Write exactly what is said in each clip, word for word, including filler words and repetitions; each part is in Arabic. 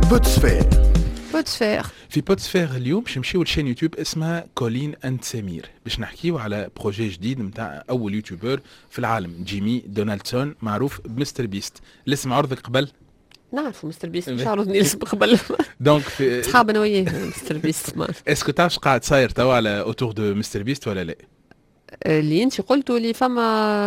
بوتسفير. بوتسفير في بوتسفير اليوم باش نمشيو لشين يوتيوب اسمها كولين اند سمير باش نحكيو على بروجي جديد نتاع اول يوتيوبر في العالم، جيمي دونالدسون معروف بمستر بيست. الاسم عرضك قبل؟ نعرفوا مستر بيست، مش عرضني الاسم قبل. دونك في صحاب انا وياه مستر بيست. اسكو تعرف قاعد صاير توا على اوتور دو مستر بيست ولا لا؟ اللي انت قلتوا لي فما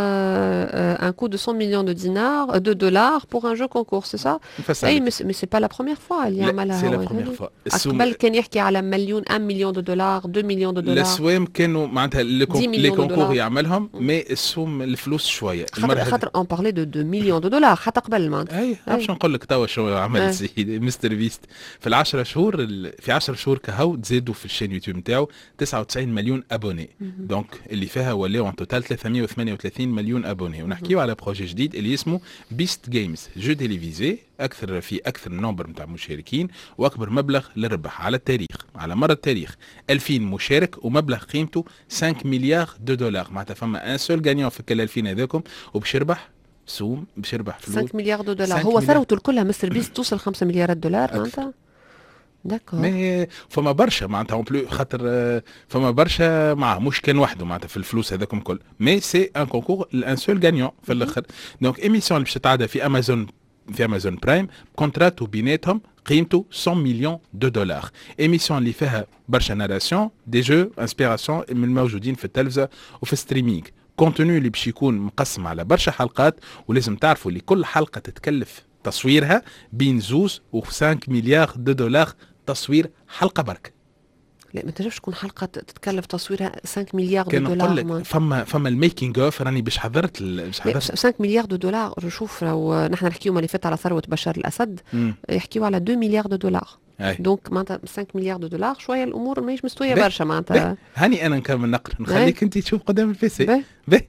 ان كو de cent millions de dinars de dollars pour un jeu concours, c'est ça? اي مي سي با لا بروميير فوا اللي عملها. سي لا بروميير فوا. قبل كان يحكي على مليون واحد مليون دو دولار اثنين مليون دو دولار. الاسوام كانوا معناتها لي كونكور يعملهم مي السوم الفلوس شويه. خاطر خاطر اون بارلي دو دو مليون دو دولار حتى قبل معناتها. اي باش نقول لك توا شو عمل سيدي مستر بيست في العشرة شهور. في عشرة شهور كهو تزادوا في الشين يوتيوب نتاعو تسعة وتسعين مليون ابوني. دونك اللي فيها ولاو ان توتال ثلاثمية وثمانية وثلاثين مليون ابوني. ونحكيو على بروجي جديد اللي اسمه بيست جيمز، جو تيليفيزي اكثر في اكثر نمبر نتاع مشاركين واكبر مبلغ للربح على التاريخ، على مر التاريخ ألفين مشارك ومبلغ قيمته خمسة مليار دو دولار. معناتها فما ان سول غانيون في كل ألفين هذاكم وباش يربح سوم، باش يربح فلوس خمسة مليار دو دولار. هو ثروته الكلها مستر بيست توصل خمسة مليارات دولار معناتها. داكور. مي فما برشا معناتها اون بلو خاطر فما برشا معاه مش كان وحده معناتها في الفلوس هذاكم الكل. مي سي ان كونكور ان سول غانيون في الاخر. دونك ايميسيون اللي باش تتعدى في امازون في امازون برايم كونتراتو بيناتهم قيمته مية مليون دو دولار. ايميسيون اللي فيها برشا ناراسيون دي جو انسبيراسيون من الموجودين في التلفزه وفي الستريمينغ. كونتوني اللي باش يكون مقسم على برشا حلقات، ولازم تعرفوا اللي كل حلقه تتكلف تصويرها بين زوز و خمسة مليار دو دولار تصوير حلقه برك. لا ما تنجمش تكون حلقه تتكلف تصويرها خمسة مليار دو دولار. كان نقول لك فما فما الميكينغ اوف راني باش حضرت باش حضرت خمسة مليار دو دولار. شوف لو نحن نحكيو اللي فات على ثروه بشار الاسد يحكيو على اثنين مليار دو دولار. دونك معناتها خمسة مليار دو دولار شويه الامور ماهيش مستويه برشا معناتها. هاني انا نكمل نقرا نخليك انت تشوف قدام البيسي. باهي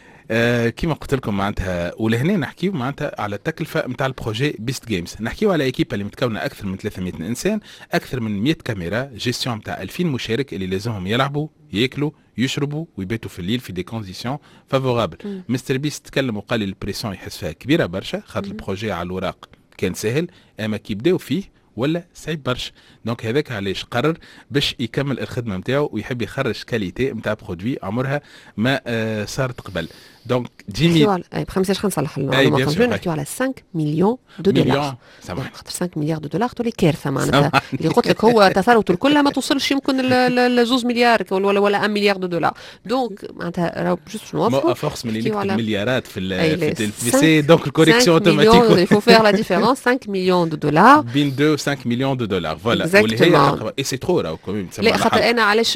آه كيما قلت لكم معناتها ولهنا نحكيو معناتها على التكلفه نتاع البروجي بيست جيمز. نحكيو على ايكيبا اللي متكونه اكثر من ثلاثمية انسان، اكثر من مية كاميرا، جيستيون نتاع ألفين مشارك اللي لازمهم يلعبوا ياكلوا يشربوا ويباتوا في الليل في دي كونديسيون فافورابل. مستر بيست تكلم وقال لي البريسيون يحس فيها كبيره برشا خاطر البروجي على الوراق كان سهل، اما كي بداو فيه ولا صعيب برشا. دونك هذاك علاش قرر باش يكمل الخدمه نتاعو ويحب يخرج كاليتي نتاع برودوي عمرها ما آه صارت قبل. دونك جيمي اي بخمسة خلينا نصلح المعلومه قبل نحكيو على خمسة مليون دو دولار. خاطر خمسة مليار دو دولار تولي كارثه معناتها. اللي قلت لك هو ثروته الكلها ما توصلش يمكن ل زوز مليار ولا ولا واحد مليار دو دولار. دونك معناتها راهو جوست نوضحوا فورس من اللي نكتب مليارات في في البيسي. دونك الكوريكسيون اوتوماتيك il faut faire la différence. خمسة مليون دو دولار بين اثنين خمسة مليون دو دولار فوالا. واللي اي سي ترو راهو كوميم. لا خاطر انا علاش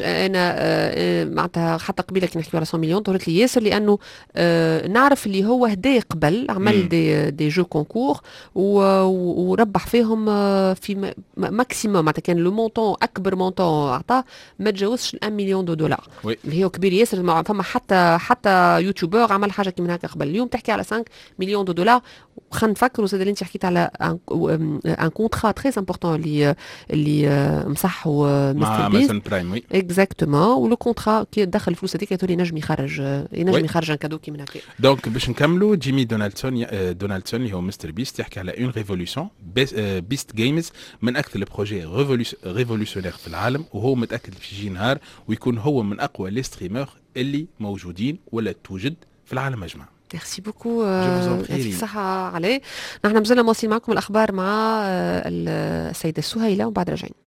انا معناتها حتى قبيله كي نحكيو على مية مليون قلت لي ياسر لانه آه نعرف اللي هو هدا قبل عمل مم. دي دي جو كونكور وربح فيهم في ماكسيموم معناتها كان لو مونطون اكبر مونطون عطاه ما تجاوزش واحد مليون دو دولار اللي هو كبير ياسر. فما حتى حتى يوتيوبر عمل حاجه كيما هكا قبل. اليوم تحكي على خمسة مليون دو دولار. خلينا نفكروا زاد اللي انت حكيت على ان كونترا تري امبورطون اللي اللي مصحوا مع امازون برايم. وي اكزاكتومون. ولو كونترا كي دخل الفلوس هذيك تولي نجم يخرج ينجم يخرج ان كادو كيما هكا. دونك باش نكملوا جيمي دونالدسون دونالدسون اللي هو مستر بيست يحكي على اون ريفولوشن. بيست جيمز من اكثر البروجي ريفولوشنير في العالم، وهو متاكد في يجي نهار ويكون هو من اقوى لي ستريمر اللي موجودين ولا توجد في العالم اجمع. ميرسي بوكو. يعطيك الصحة عليه. نحن مازلنا مواصلين معكم الأخبار مع السيدة سهيلة وبعد راجعين.